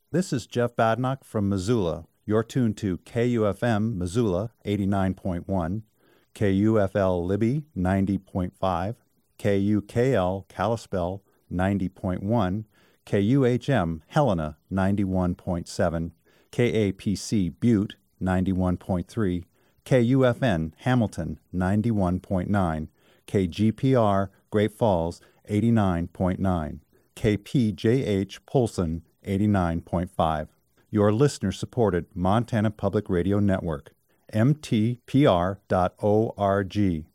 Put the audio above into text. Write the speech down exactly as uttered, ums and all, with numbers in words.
This is Jeff Badnock from Missoula. You're tuned to K U F M Missoula eighty-nine point one, K U F L Libby ninety point five, K U K L Kalispell ninety point one, K U H M Helena ninety-one point seven, K A P C Butte ninety-one point three, K U F N Hamilton ninety-one point nine, K G P R Great Falls eighty-nine point nine, K P J H Polson eighty-nine point five. Your listener-supported Montana Public Radio Network, M T P R dot org.